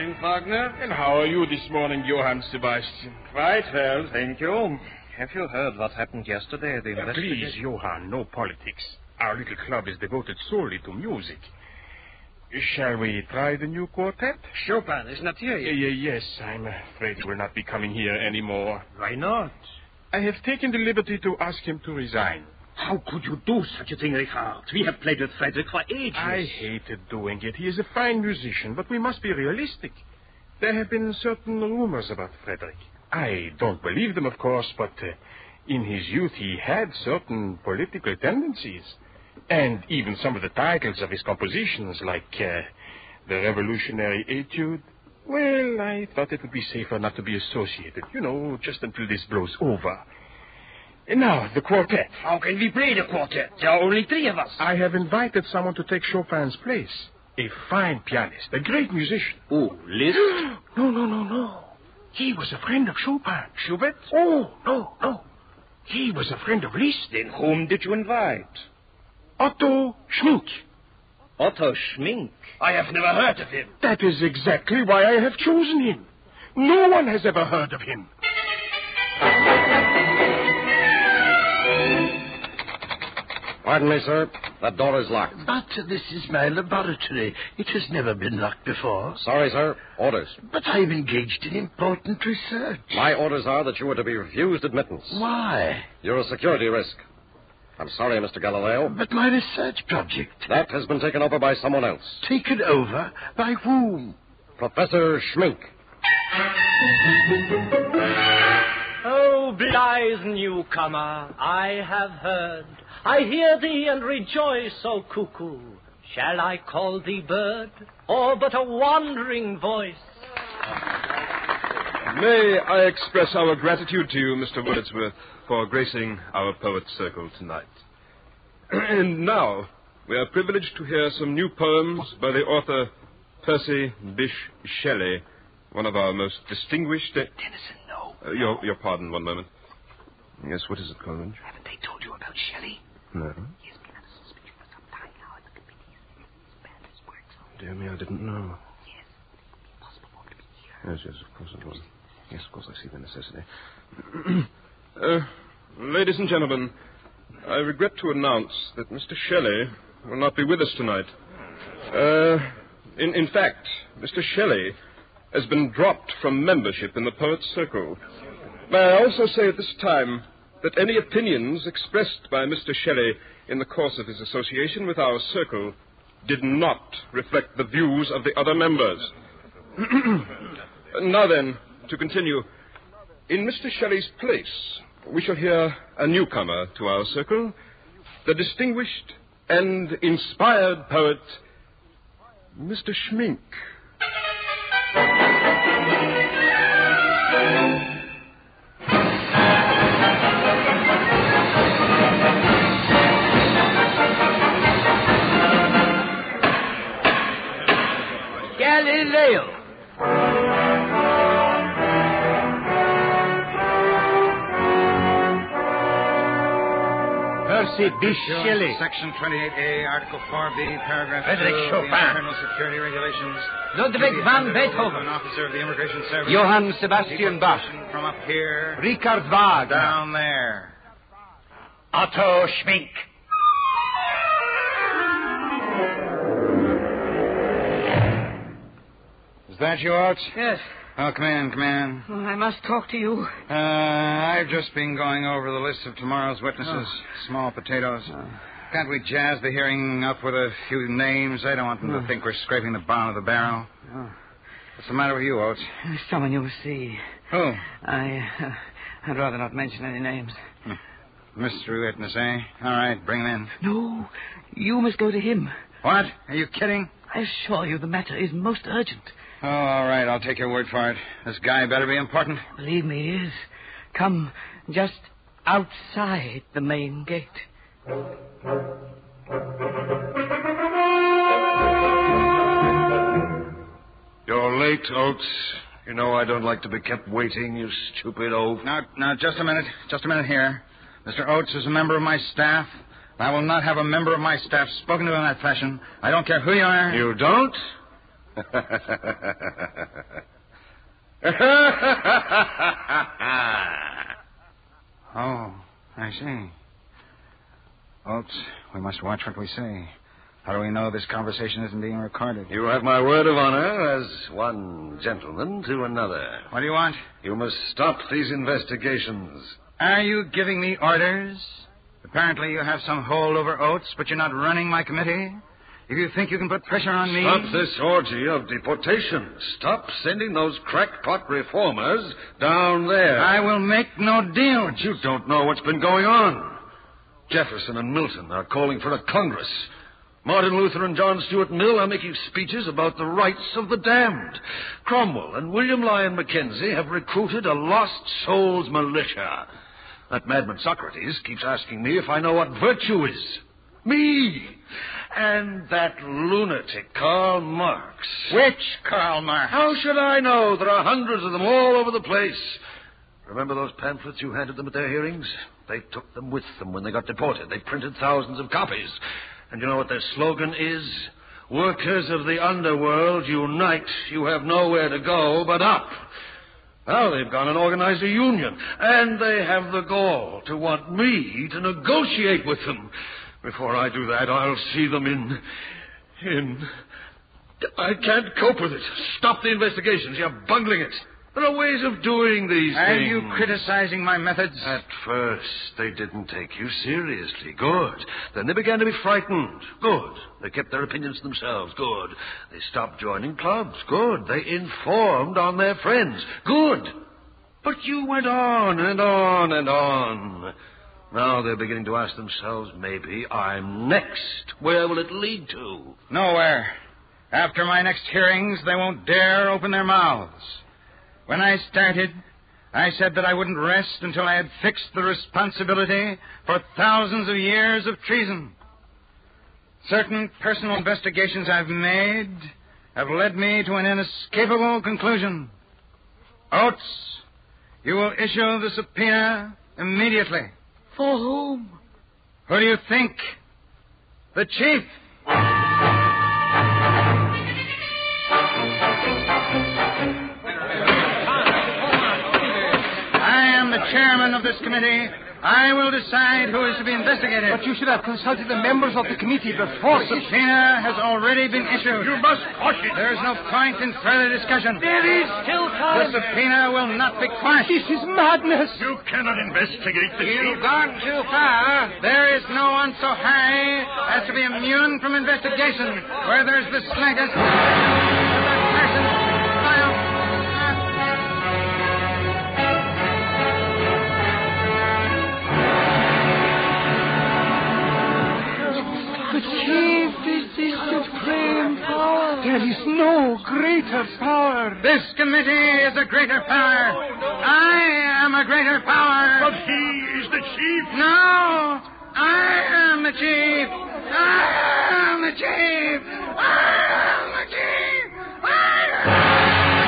morning, partner. And how are you this morning, Johann Sebastian? Quite well, thank you. Have you heard what happened yesterday at the Uh, investigation? please, Johann, no politics. Our little club is devoted solely to music. Shall we try the new quartet? Chopin is not here yet. Uh, yes, I'm afraid he will not be coming here anymore. Why not? I have taken the liberty to ask him to resign. How could you do such a thing, Richard? We have played with Frederick for ages. I hated doing it. He is a fine musician, but we must be realistic. There have been certain rumors about Frederick. I don't believe them, of course, but uh, in his youth he had certain political tendencies. And even some of the titles of his compositions, like uh, the Revolutionary Etude, well, I thought it would be safer not to be associated, you know, just until this blows over. And now, the quartet. How can we play the quartet? There are only three of us. I have invited someone to take Chopin's place. A fine pianist, a great musician. Oh, Liszt? No, no, no, no. He was a friend of Chopin. Schubert? Oh, no, no. He was a friend of Liszt. Then whom did you invite? Otto Schmink. Otto Schmink? I have never heard of him. That is exactly why I have chosen him. No one has ever heard of him. Pardon me, sir. That door is locked. But this is my laboratory. It has never been locked before. Sorry, sir. Orders. But I'm engaged in important research. My orders are that you are to be refused admittance. Why? You're a security risk. I'm sorry, Mister Galileo. But my research project. That has been taken over by someone else. Taken over? By whom? Professor Schmink. Oh, blithe newcomer, I have heard. I hear thee and rejoice, O cuckoo. Shall I call thee bird, or but a wandering voice? May I express our gratitude to you, Mister Wordsworth, for gracing our Poets' Circle tonight. And now, we are privileged to hear some new poems by the author Percy Bysshe Shelley, one of our most distinguished... De- Tennyson, no. Uh, your, your pardon, one moment. Yes, what is it, Coleridge? Haven't they told you about Shelley? No. He has been under suspicion for some time now, and the committee has banned his works. Dear me, I didn't know. Yes, it would be impossible for him to be here. Yes, yes, of course it was. Yes, of course I see the necessity. uh, ladies and gentlemen, I regret to announce that Mister Shelley will not be with us tonight. Uh, in, in fact, Mister Shelley has been dropped from membership in the Poets' Circle. May I also say at this time that any opinions expressed by Mister Shelley in the course of his association with our circle did not reflect the views of the other members. Now then, to continue, in Mister Shelley's place, we shall hear a newcomer to our circle, the distinguished and inspired poet, Mister Schmink. Galileo. Percy Bysshe Shelley. Section twenty-eight A, Article four B, Paragraph Frederick two, Chopin. the Internal Security Regulations. Ludwig van Beethoven. An officer of the Immigration Service. Johann Sebastian Bach. From up here. Richard Wagner. Down there. Otto Schmink. Is that you, Oates? Yes. Oh, come in, come in. Oh, I must talk to you. Uh, I've just been going over the list of tomorrow's witnesses. Oh. Small potatoes. Oh. Can't we jazz the hearing up with a few names? I don't want them oh. to think we're scraping the bottom of the barrel. Oh. What's the matter with you, Oates? Someone you will see. Who? I, uh, I'd rather not mention any names. Hmm. Mystery witness, eh? All right, bring him in. No, you must go to him. What? Are you kidding? I assure you the matter is most urgent. Oh, all right, I'll take your word for it. This guy better be important. Believe me, he is. Come just outside the main gate. You're late, Oates. You know I don't like to be kept waiting, you stupid oaf. Now, now, just a minute. Just a minute here. Mister Oates is a member of my staff. I will not have a member of my staff spoken to in that fashion. I don't care who you are. You don't? Oh, I see. Oates, we must watch what we say. How do we know this conversation isn't being recorded? You have my word of honor as one gentleman to another. What do you want? You must stop these investigations. Are you giving me orders? Apparently you have some hold over Oates, but you're not running my committee. If you think you can put pressure on me... Stop this orgy of deportation. Stop sending those crackpot reformers down there. I will make no deal. But you don't know what's been going on. Jefferson and Milton are calling for a Congress. Martin Luther and John Stuart Mill are making speeches about the rights of the damned. Cromwell and William Lyon Mackenzie have recruited a lost souls militia. That madman Socrates keeps asking me if I know what virtue is. Me! And that lunatic Karl Marx. Which Karl Marx? How should I know? There are hundreds of them all over the place. Remember those pamphlets you handed them at their hearings? They took them with them when they got deported. They printed thousands of copies. And you know what their slogan is? Workers of the underworld, unite. You have nowhere to go but up. Now they've gone and organized a union. And they have the gall to want me to negotiate with them. Before I do that, I'll see them in... in... I can't cope with it. Stop the investigations. You're bungling it. There are ways of doing these are things. Are you criticizing my methods? At first, they didn't take you seriously. Good. Then they began to be frightened. Good. They kept their opinions to themselves. Good. They stopped joining clubs. Good. They informed on their friends. Good. But you went on and on and on. Now they're beginning to ask themselves, maybe I'm next. Where will it lead to? Nowhere. After my next hearings, they won't dare open their mouths. When I started, I said that I wouldn't rest until I had fixed the responsibility for thousands of years of treason. Certain personal investigations I've made have led me to an inescapable conclusion. Oates, you will issue the subpoena immediately. For whom? Who do you think? The chief. Chairman of this committee, I will decide who is to be investigated. But you should have consulted the members of the committee before. The subpoena has already been issued. You must quash it. There is no point in further discussion. There is still time. The subpoena will not be quashed. This is madness. You cannot investigate the You've gone too far. There is no one so high as to be immune from investigation where there's the slightest... The chief is the supreme power. There is no greater power. This committee is a greater power. I am a greater power. But he is the chief. No, I am the chief. I am the chief. I am the chief. I am...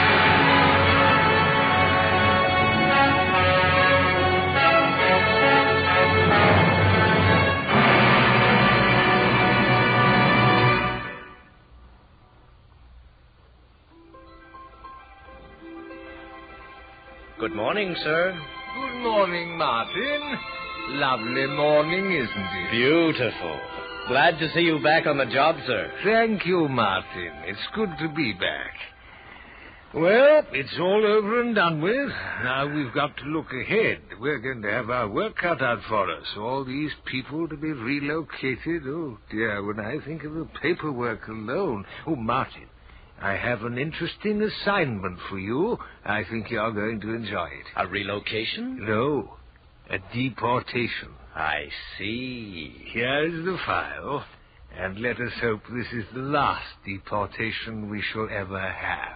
Good morning, sir. Good morning, Martin. Lovely morning, isn't it? Beautiful. Glad to see you back on the job, sir. Thank you, Martin. It's good to be back. Well, it's all over and done with. Now we've got to look ahead. We're going to have our work cut out for us. All these people to be relocated. Oh, dear, when I think of the paperwork alone. Oh, Martin, I have an interesting assignment for you. I think you're going to enjoy it. A relocation? No, a deportation. I see. Here's the file, and let us hope this is the last deportation we shall ever have.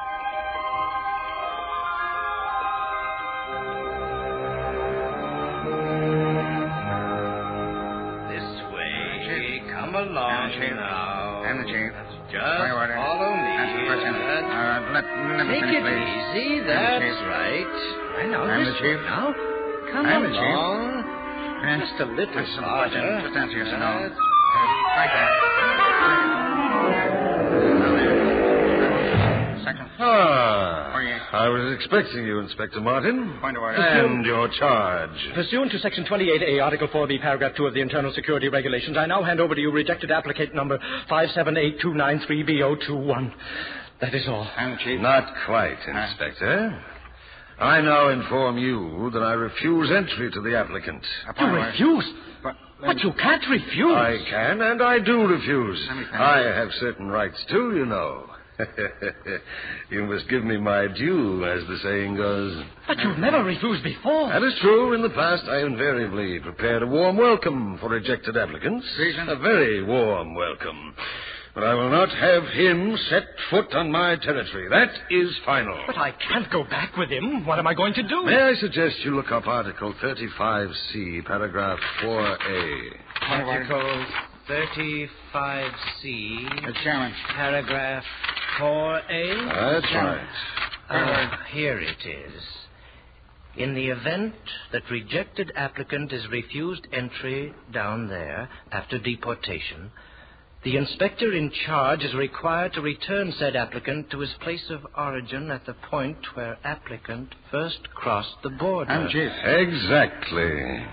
This way. Come along now. I'm the chief. Just order. follow me. That's the question. Uh, let, let me Take finish, it please. easy. I'm That's the chief. right. I know I'm this the chief. way now. Come I'm the chief. along. Yes. Just a little That's some farther. question. Just answer yes or no. That's Uh, right there. Now there. Ah, I was expecting you, Inspector Martin. Point of order. And your charge. Pursuant to Section twenty-eight A, Article four B, Paragraph two of the Internal Security Regulations, I now hand over to you rejected applicant number five seven eight two nine three B zero two one. That is all. And, Chief? Not quite, Inspector. I now inform you that I refuse entry to the applicant. You refuse? But, but you can't refuse. I can, and I do refuse. I have certain rights, too, you know. You must give me my due, as the saying goes. But you've never refused before. That is true. In the past, I invariably prepared a warm welcome for rejected applicants. Reason? A very warm welcome. But I will not have him set foot on my territory. That is final. But I can't go back with him. What am I going to do? May I suggest you look up Article thirty-five C, Paragraph four A. Article thirty-five C. The Chairman. Paragraph four A. That's right. Uh, here it is. In the event that rejected applicant is refused entry down there after deportation, the inspector in charge is required to return said applicant to his place of origin at the point where applicant first crossed the border. And Chief. Exactly.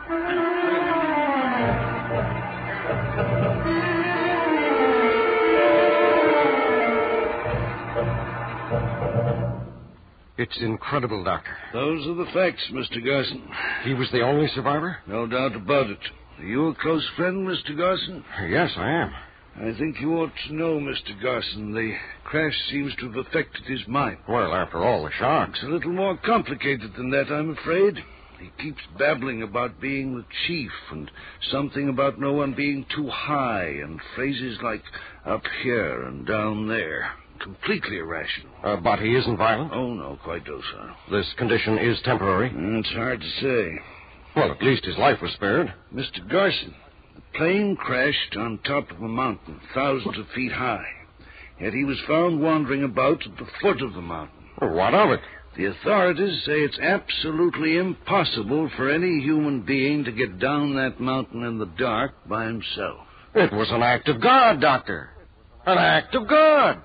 It's incredible, Doctor. Those are the facts, Mister Garson. He was the only survivor? No doubt about it. Are you a close friend, Mister Garson? Yes, I am. I think you ought to know, Mister Garson, the crash seems to have affected his mind. Well, after all, the shock. It's a little more complicated than that, I'm afraid. He keeps babbling about being the chief and something about no one being too high and phrases like up here and down there. Completely irrational. Uh, but he isn't violent? Oh, no, quite docile. This condition is temporary? It's hard to say. Well, at least his life was spared. Mister Garson, the plane crashed on top of a mountain, thousands of feet high. Yet he was found wandering about at the foot of the mountain. Well, what of it? The authorities say it's absolutely impossible for any human being to get down that mountain in the dark by himself. It was an act of God, Doctor. An act of God.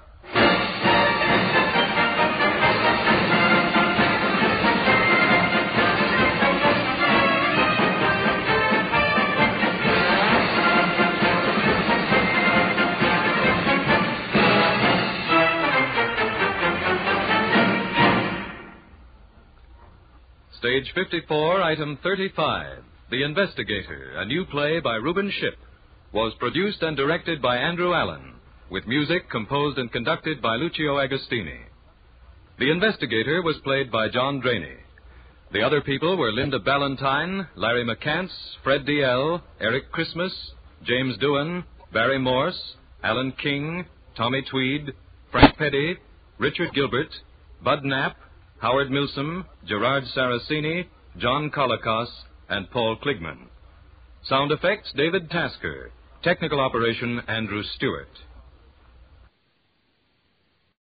Stage fifty-four, Item thirty-five, The Investigator, a new play by Reuben Ship, was produced and directed by Andrew Allen, with music composed and conducted by Lucio Agostini. The Investigator was played by John Draney. The other people were Linda Ballantyne, Larry McCants, Fred D L, Eric Christmas, James Doohan, Barry Morse, Alan King, Tommy Tweed, Frank Petty, Richard Gilbert, Bud Knapp, Howard Milsom, Gerard Saraceni, John Kolokos, and Paul Kligman. Sound effects, David Tasker. Technical operation, Andrew Stewart.